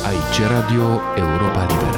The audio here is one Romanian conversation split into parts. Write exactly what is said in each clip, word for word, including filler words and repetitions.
Aici Radio Europa Liberă.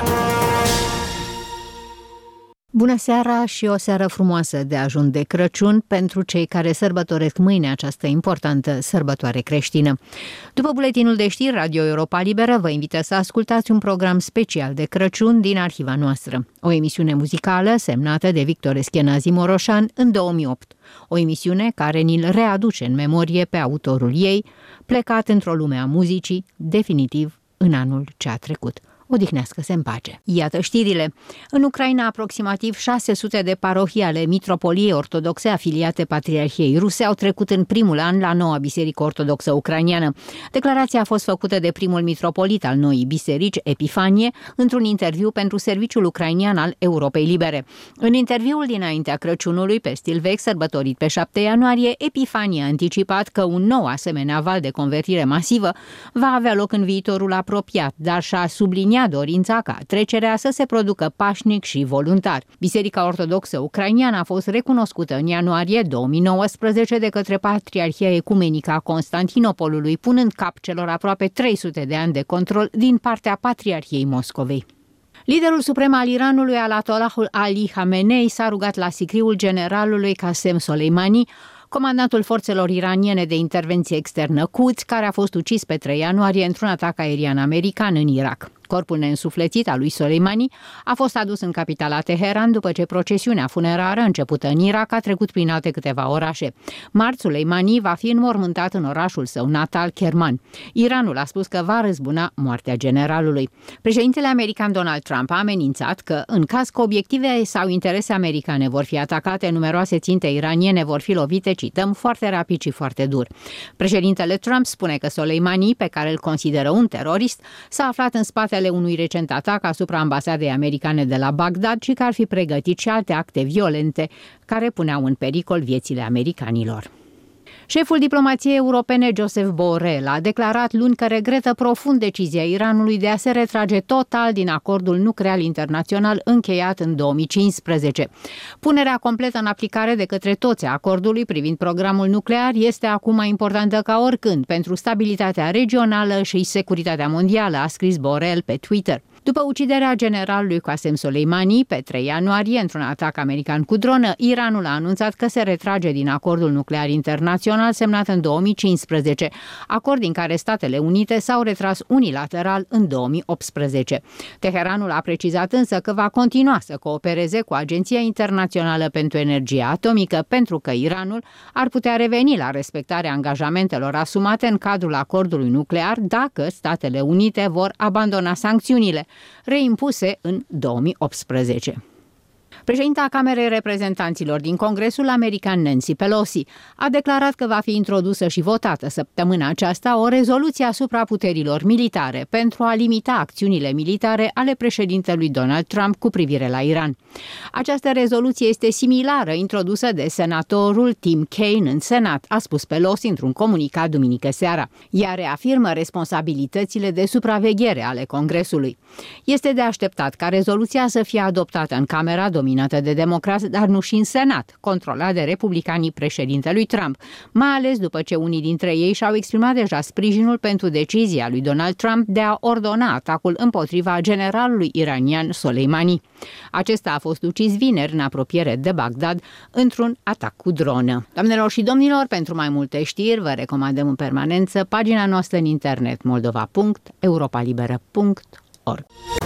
Bună seara și o seară frumoasă de ajun de Crăciun pentru cei care sărbătoresc mâine această importantă sărbătoare creștină. După buletinul de știri, Radio Europa Liberă vă invită să ascultați un program special de Crăciun din arhiva noastră. O emisiune muzicală semnată de Victor Eschenazi Moroșan în două mii opt. O emisiune care ni-l readuce în memorie pe autorul ei, plecat într-o lume a muzicii, definitiv în anul ce a trecut. Odihnească-se în pace. Iată știrile. În Ucraina, aproximativ șase sute de parohii ale mitropoliei ortodoxe afiliate Patriarhiei Ruse au trecut în primul an la noua biserică ortodoxă ucraineană. Declarația a fost făcută de primul mitropolit al noii biserici, Epifanie, într-un interviu pentru serviciul ucrainian al Europei Libere. În interviul dinaintea Crăciunului, pe stil vechi, sărbătorit pe șapte ianuarie, Epifanie a anticipat că un nou asemenea val de convertire masivă va avea loc în viitorul apropiat, dar și-a subliniat dorința ca trecerea să se producă pașnic și voluntar. Biserica Ortodoxă Ucraineană a fost recunoscută în ianuarie două mii nouăsprezece de către Patriarhia Ecumenică a Constantinopolului, punând cap celor aproape trei sute de ani de control din partea Patriarhiei Moscovei. Liderul suprem al Iranului, Ayatollahul Ali Khamenei, s-a rugat la sicriul generalului Qasem Soleimani, comandantul forțelor iraniene de intervenție externă Quds, care a fost ucis pe trei ianuarie într-un atac aerian american în Irak. Corpul neînsuflețit al lui Soleimani a fost adus în capitala Teheran după ce procesiunea funerară începută în Irak a trecut prin alte câteva orașe. Marți, Soleimani va fi înmormântat în orașul său natal, Kerman. Iranul a spus că va răzbuna moartea generalului. Președintele american Donald Trump a amenințat că, în caz că obiective sau interese americane vor fi atacate, numeroase ținte iraniene vor fi lovite, cităm, foarte rapid și foarte dur. Președintele Trump spune că Soleimani, pe care îl consideră un terorist, s-a aflat în spatele unui recent atac asupra ambasadei americane de la Bagdad și că ar fi pregătit și alte acte violente care puneau în pericol viețile americanilor. Șeful diplomației europene, Josep Borrell, a declarat luni că regretă profund decizia Iranului de a se retrage total din acordul nuclear internațional încheiat în două mii cincisprezece. Punerea completă în aplicare de către toți a acordului privind programul nuclear este acum mai importantă ca oricând pentru stabilitatea regională și securitatea mondială, a scris Borrell pe Twitter. După uciderea generalului Qasem Soleimani pe trei ianuarie într-un atac american cu dronă, Iranul a anunțat că se retrage din acordul nuclear internațional semnat în două mii cincisprezece, acord din care Statele Unite s-au retras unilateral în două mii optsprezece. Teheranul a precizat însă că va continua să coopereze cu Agenția Internațională pentru Energie Atomică pentru că Iranul ar putea reveni la respectarea angajamentelor asumate în cadrul acordului nuclear dacă Statele Unite vor abandona sancțiunile reimpuse în două mii optsprezece. Președinta Camerei Reprezentanților din Congresul American, Nancy Pelosi, a declarat că va fi introdusă și votată săptămâna aceasta o rezoluție asupra puterilor militare pentru a limita acțiunile militare ale președintelui Donald Trump cu privire la Iran. Această rezoluție este similară introdusă de senatorul Tim Kaine în Senat, a spus Pelosi într-un comunicat duminică seara. Ea reafirmă responsabilitățile de supraveghere ale Congresului. Este de așteptat ca rezoluția să fie adoptată în Camera dominată de democrați, dar nu și în Senat, controlat de republicanii președintelui Trump, mai ales după ce unii dintre ei și-au exprimat deja sprijinul pentru decizia lui Donald Trump de a ordona atacul împotriva generalului iranian Soleimani. Acesta a fost ucis vineri în apropiere de Bagdad într-un atac cu dronă. Doamnelor și domnilor, pentru mai multe știri vă recomandăm în permanență pagina noastră în internet moldova punct europalibera punct org.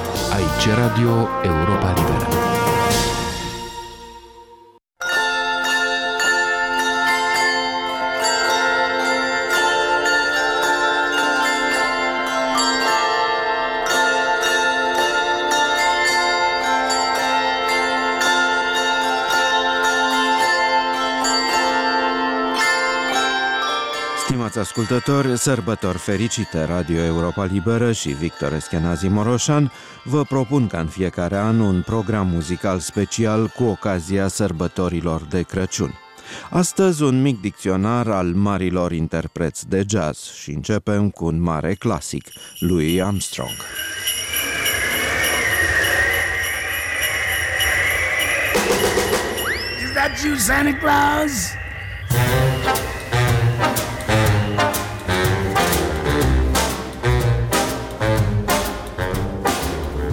Aici Radio Europa Liberă. Stimați ascultători, sărbători fericite! Radio Europa Liberă și Victor Eschenazi Moroșan vă propun ca în fiecare an un program muzical special cu ocazia sărbătorilor de Crăciun. Astăzi un mic dicționar al marilor interpreți de jazz și începem cu un mare clasic, Louis Armstrong. Is that you, Santa Claus?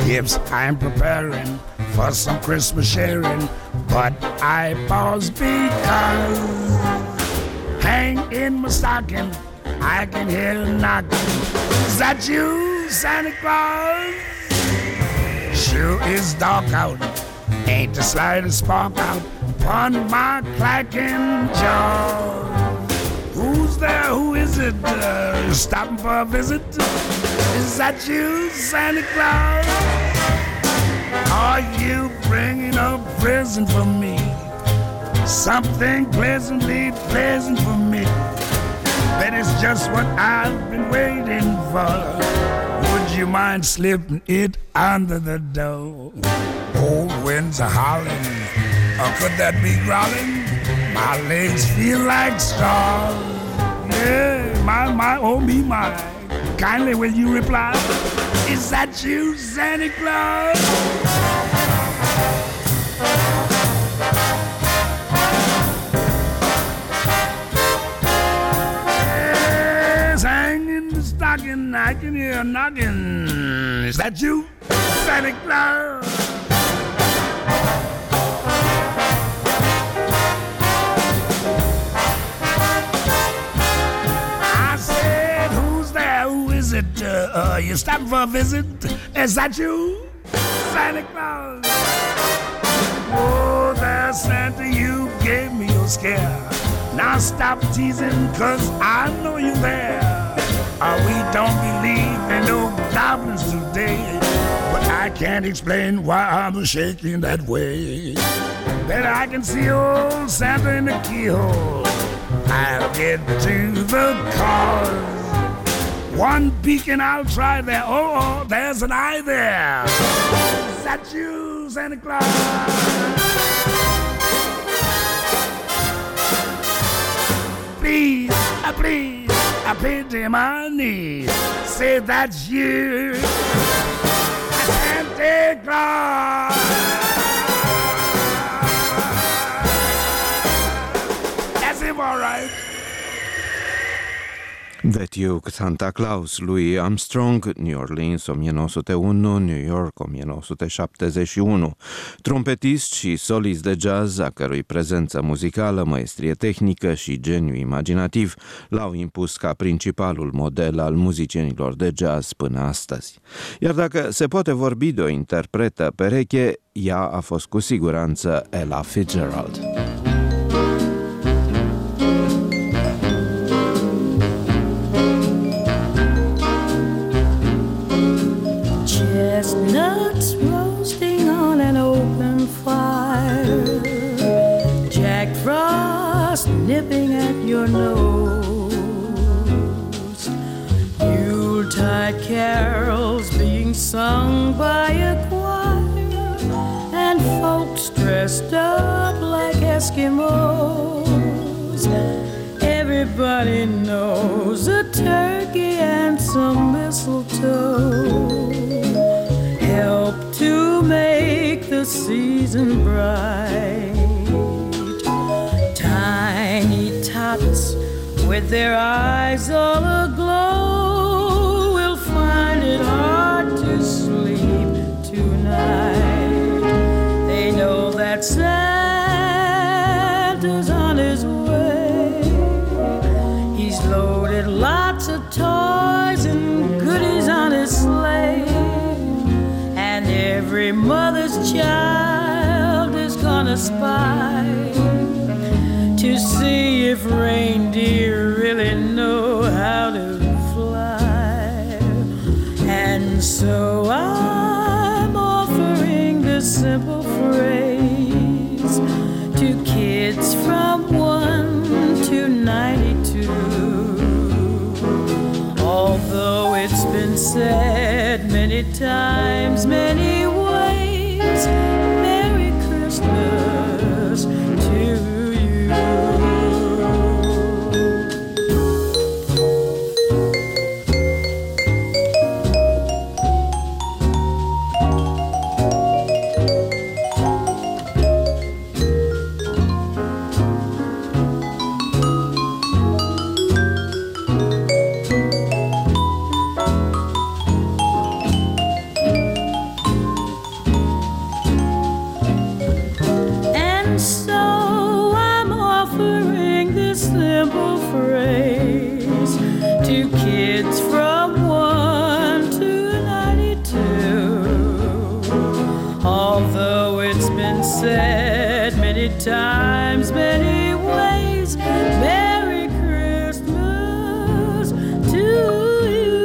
gifts I'm preparing for some Christmas sharing, but I pause because hang in my stocking, I can hear a knocking. Is that you, Santa Claus? Sure is dark out, ain't the slightest spark out upon my clacking jaw. Who's there? Who is it? Uh, stopping for a visit? Is that you, Santa Claus? Are you bringing a present for me? Something pleasantly pleasant for me. That is just what I've been waiting for. Would you mind slipping it under the door? Old winds are howling, or could that be growling? My legs feel like straws. Yeah, my, my, oh me, my. Kindly will you reply? Is that you, Santa Claus? Yes, hang in the stocking, I can hear a knocking. Is that you, Santa Claus? Is it, uh, uh, you stopping for a visit? Is that you, Santa Claus? Oh, there, Santa, you gave me your scare. Now stop teasing, cause I know you're there. Uh, we don't believe in no goblins today, but I can't explain why I'm shaking that way. Then I can see old Santa in the keyhole. I'll get to the cause. One beacon I'll try there. Oh, oh, there's an eye there. Is that you, Santa Claus? Please, uh, please, I pity my knees. Say that's you, Santa Claus. That's him, all right. The Duke, Santa Claus lui Armstrong, New Orleans o mie nouă sute unu, New York o mie nouă sute șaptezeci și unu. Trompetist și solist de jazz, a cărui prezență muzicală, maestrie tehnică și geniu imaginativ l-au impus ca principalul model al muzicienilor de jazz până astăzi. Iar dacă se poate vorbi de o interpretă pereche, ea a fost cu siguranță Ella Fitzgerald. Chestnuts roasting on an open fire, Jack Frost nipping at your nose, Yuletide carols being sung by a choir, and folks dressed up like Eskimos. Everybody knows a turkey and some mistletoe help to make the season bright. Tiny tots with their eyes all aglow will find it hard to sleep tonight. They know that Santa's on his way. He's loaded lots of toys and goodies on his sleigh. Every mother's child is gonna spy to see if reindeer really know how to fly. And so I'm offering this simple phrase to kids from one to ninety-two. Although it's been said many times, many ways, Merry Christmas to you. times, many ways. Merry Christmas to you.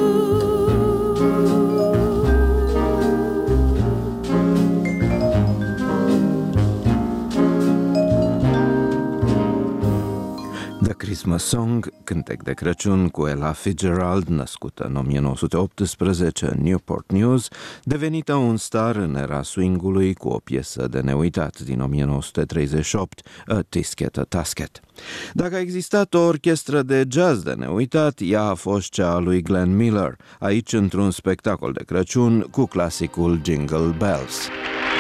The Christmas Song, cântec de Crăciun cu Ella Fitzgerald, născută în o mie nouă sute optsprezece în Newport News, devenită un star în era swingului cu o piesă de neuitat din o mie nouă sute treizeci și opt, A Tisket a Tasket. Dacă a existat o orchestră de jazz de neuitat, ea a fost cea a lui Glenn Miller, aici într-un spectacol de Crăciun cu clasicul Jingle Bells.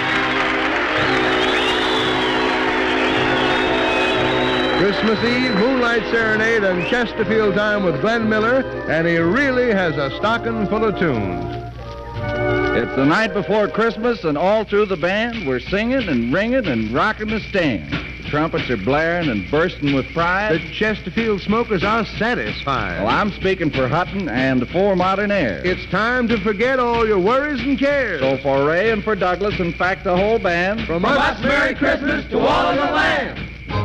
Christmas Eve, Moonlight Serenade, and Chesterfield Time with Glenn Miller, and he really has a stocking full of tunes. It's the night before Christmas, and all through the band, we're singing and ringing and rocking the stand. The trumpets are blaring and bursting with pride. The Chesterfield smokers are satisfied. Well, I'm speaking for Hutton and the four modern airs. It's time to forget all your worries and cares. So for Ray and for Douglas, in fact, the whole band, From us, Merry Christmas to all in the land.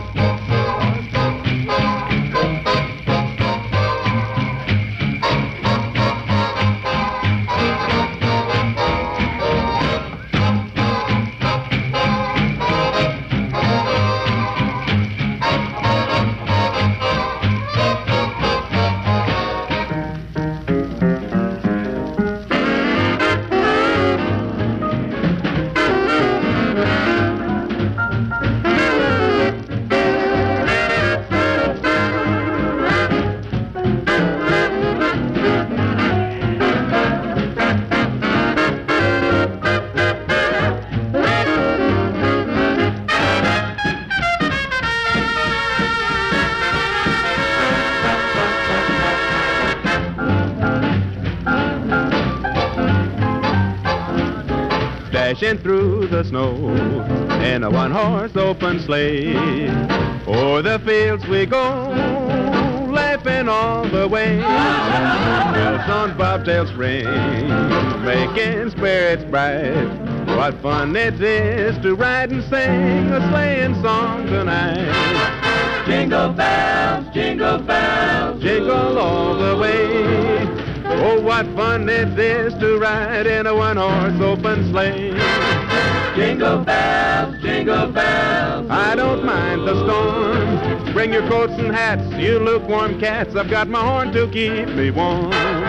Dashing through the snow in a one-horse open sleigh. O'er the fields we go, laughing all the way. Bells on bobtails ring, making spirits bright. What fun it is to ride and sing a sleighing song tonight. Jingle bells, jingle bells, jingle all the way. Oh, what fun it is to ride in a one-horse open sleigh. Jingle bells, jingle bells, I don't mind the storm. Bring your coats and hats, you lukewarm cats, I've got my horn to keep me warm.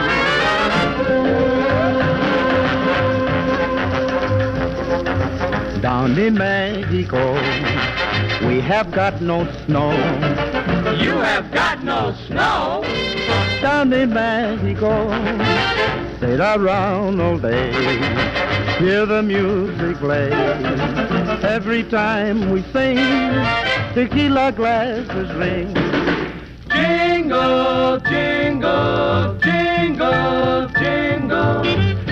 Down in Mexico, we have got no snow. You have got no snow? Down in Mexico, sit around all day, hear the music play. Every time we sing, tequila glasses ring. Jingle, jingle, jingle, jingle.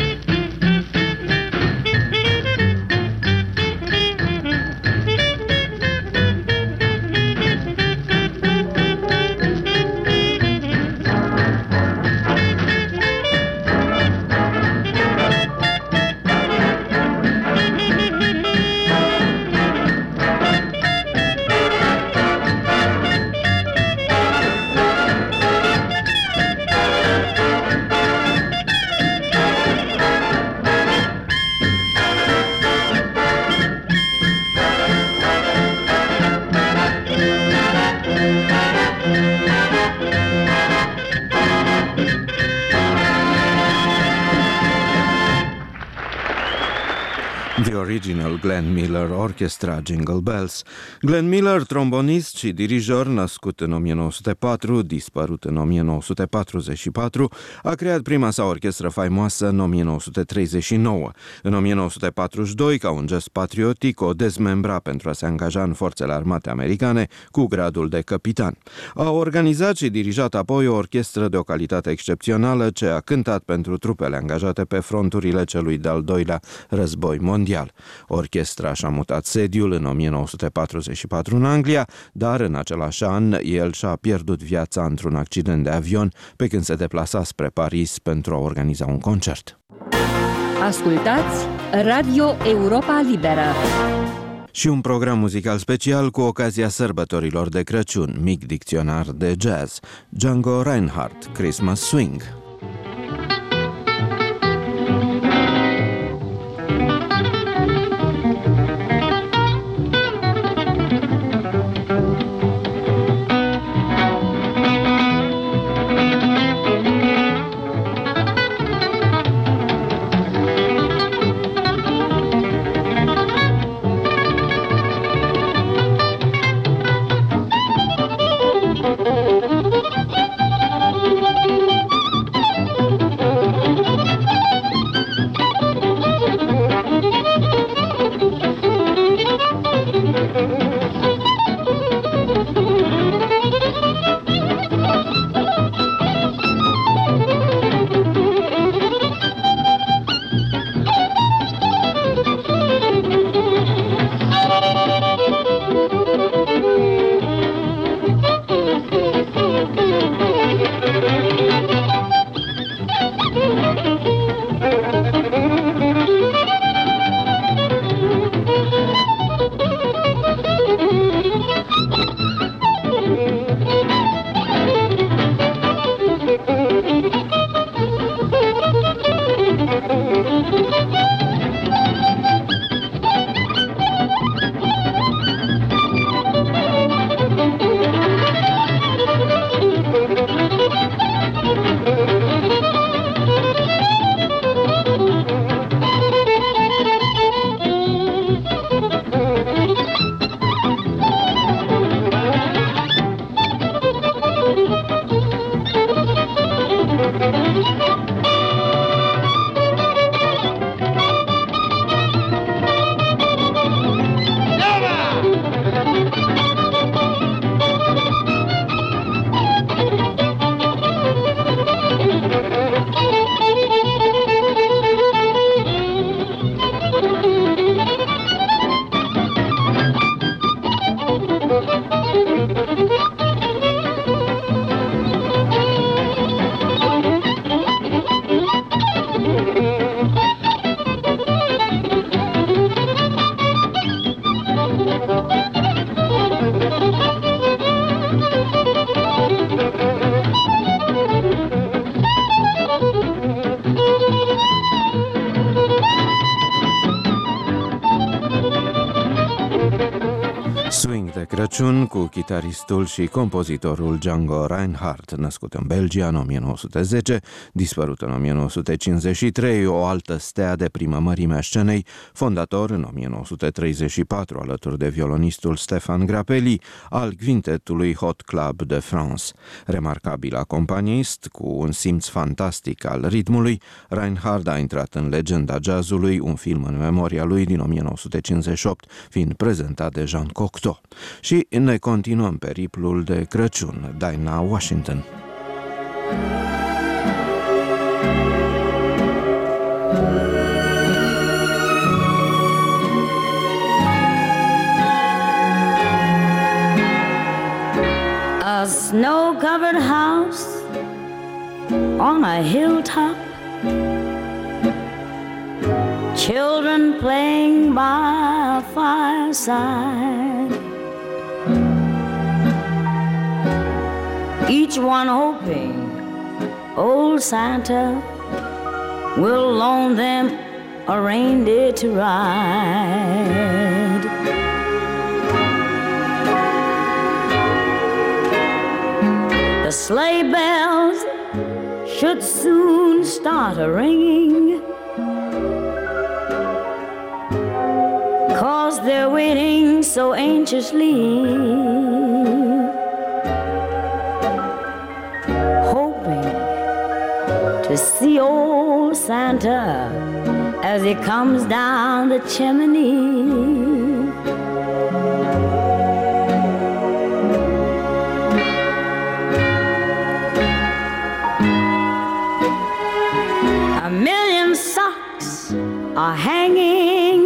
The Original Glenn Miller Orchestra Jingle Bells. Glenn Miller, trombonist și dirijor, născut în o mie nouă sute patru, dispărut în o mie nouă sute patruzeci și patru, a creat prima sa orchestră faimoasă în o mie nouă sute treizeci și nouă. În o mie nouă sute patruzeci și doi, ca un gest patriotic, o dezmembra pentru a se angaja în forțele armate americane cu gradul de capitan. A organizat și dirijat apoi o orchestră de o calitate excepțională ce a cântat pentru trupele angajate pe fronturile celui de-al doilea război mondial. Orchestra și-a mutat sediul în o mie nouă sute patruzeci și patru în Anglia, dar în același an el și-a pierdut viața într-un accident de avion pe când se deplasa spre Paris pentru a organiza un concert. Ascultați Radio Europa Liberă. Și un program muzical special cu ocazia sărbătorilor de Crăciun, mic dicționar de jazz, Django Reinhardt, Christmas Swing. Crăciun cu chitaristul și compozitorul Django Reinhardt, născut în Belgia în o mie nouă sute zece, dispărut în o mie nouă sute cincizeci și trei, o altă stea de primă mărime a scenei, fondator în o mie nouă sute treizeci și patru alături de violonistul Stéphane Grappelli al quintetului Hot Club de France. Remarcabil acompanist, cu un simț fantastic al ritmului, Reinhardt a intrat în legenda jazzului, un film în memoria lui din o mie nouă sute cincizeci și opt, fiind prezentat de Jean Cocteau. Și ne continuăm periplul de Crăciun, Dinah Washington. A snow-covered house on a hilltop, children playing by a fireside, each one hoping old Santa will loan them a reindeer to ride. The sleigh bells should soon start a-ringing, 'cause they're waiting so anxiously, hoping to see old Santa as he comes down the chimney. A million socks are hanging,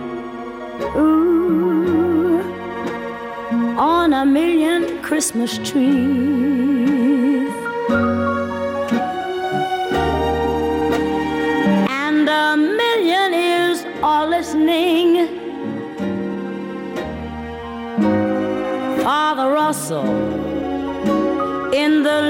ooh, on a million Christmas trees, and a million ears are listening rustle in the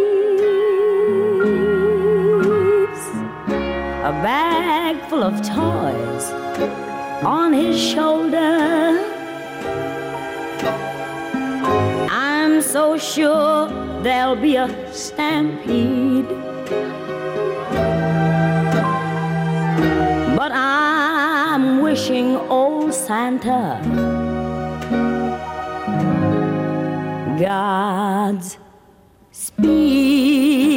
leaves, a bag full of toys on his shoulder. I'm so sure there'll be a stampede, but I'm wishing old Santa God's speed.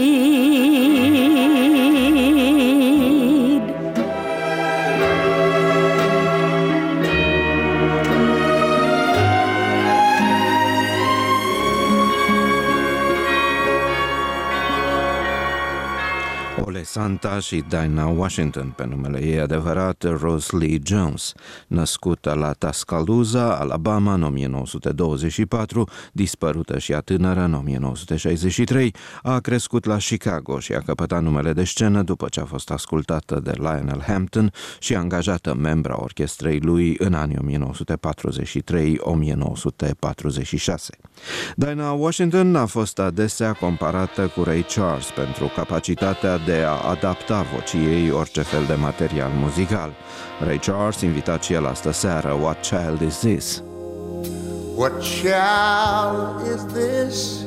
Ole Santa și Dinah Washington, pe numele ei adevărat Rose Lee Jones, născută la Tuscaloosa, Alabama, în o mie nouă sute douăzeci și patru, dispărută și a tânără în o mie nouă sute șaizeci și trei, a crescut la Chicago și a căpătat numele de scenă după ce a fost ascultată de Lionel Hampton și angajată membra orchestrei lui în anii o mie nouă sute patruzeci și trei - o mie nouă sute patruzeci și șase. Dinah Washington a fost adesea comparată cu Ray Charles pentru capacitatea de a adapta vocii ei orice fel de material muzical. Ray Charles, invitat și el astă seară, What Child Is This? What child is this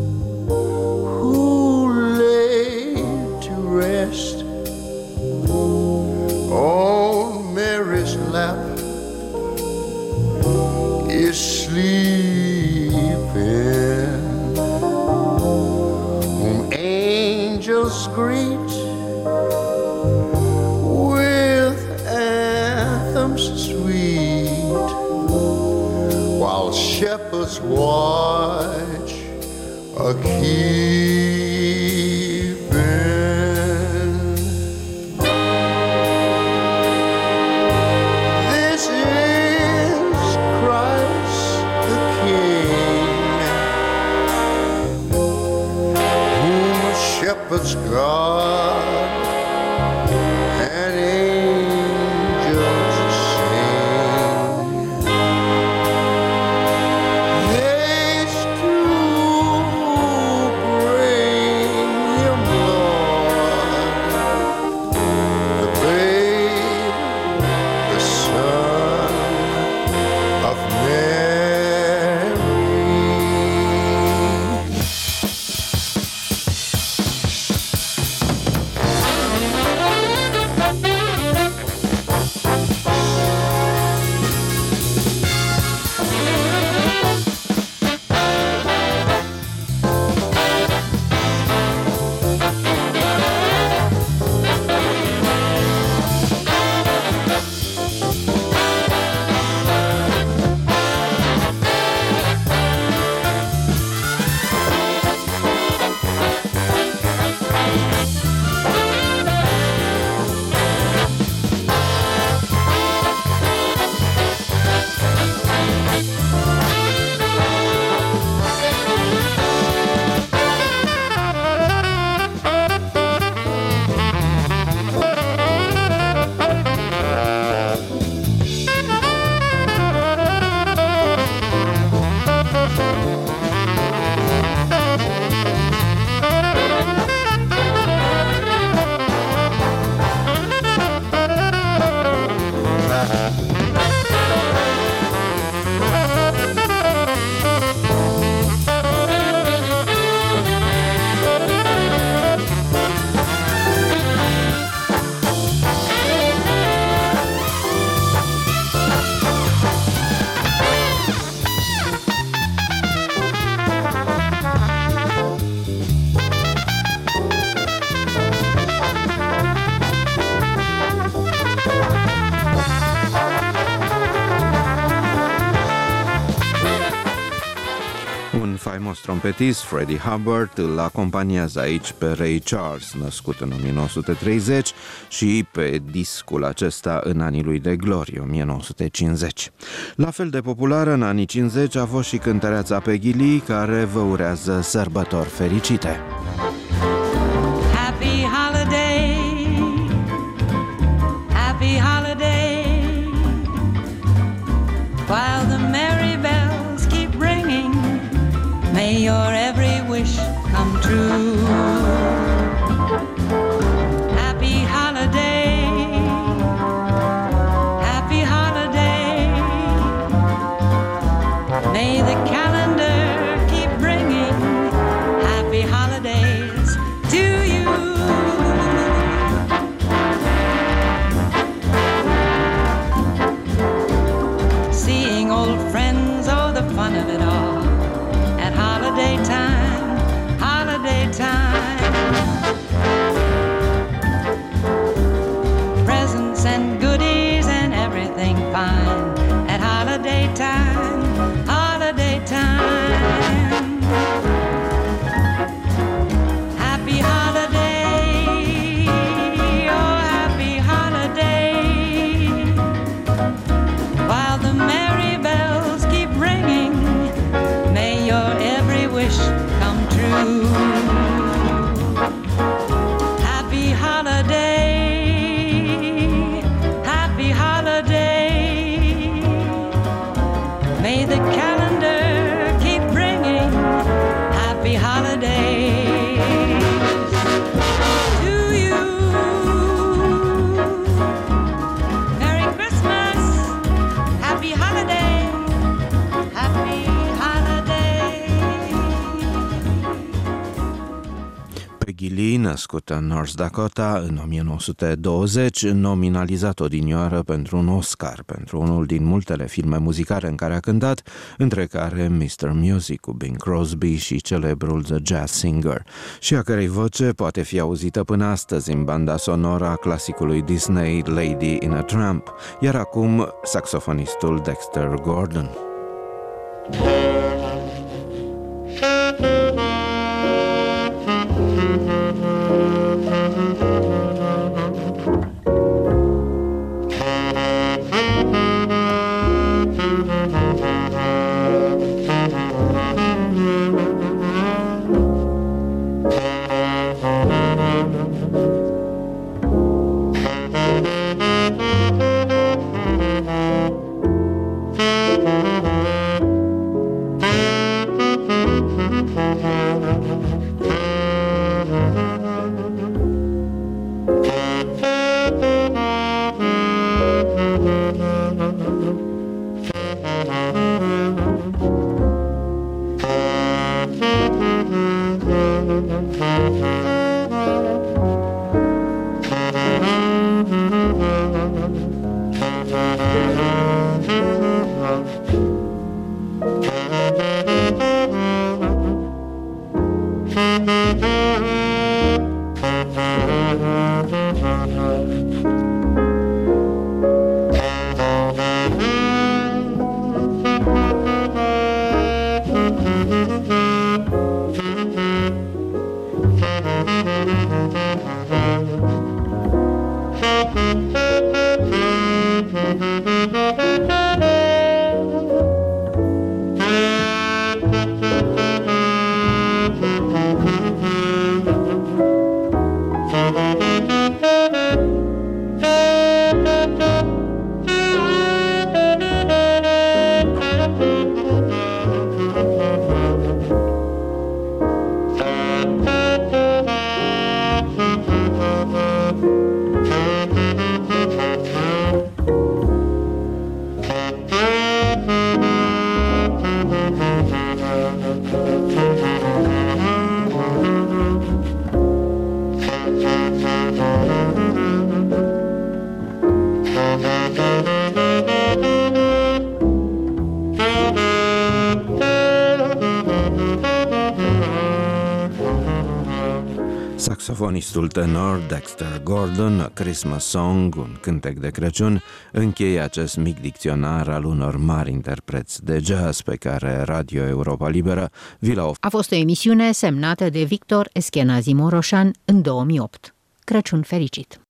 who lay to rest on Mary's lap is sleeping, whom angels greet with anthems sweet, while shepherds watch a keeping. This is Christ the King, whom shepherds guard and angels sing. Haste to bring him, Lord, the babe, the Son of Mary. faimos trompetist Freddie Hubbard îl acompaniază aici pe Ray Charles, născut în o mie nouă sute treizeci, și pe discul acesta în anii lui de glorie, o mie nouă sute cincizeci. La fel de populară în anii cincizeci a fost și cântăreața Peggy Lee, care vă urează sărbători fericite. Happy holiday, happy holiday, while the merry bells keep ringing născut în North Dakota în o mie nouă sute douăzeci, nominalizat odinioară pentru un Oscar pentru unul din multele filme muzicale în care a cântat, între care mister Music cu Bing Crosby și celebrul The Jazz Singer, și a cărei voce poate fi auzită până astăzi în banda sonoră a clasicului Disney Lady in a Tramp, iar acum saxofonistul Dexter Gordon. Saxofonistul tenor Dexter Gordon, A Christmas Song, un cântec de Crăciun, încheie acest mic dicționar al unor mari interpreți de jazz pe care Radio Europa Liberă vi l-a oferit. A fost o emisiune semnată de Victor Eschenazi Moroșan în două mii opt. Crăciun fericit!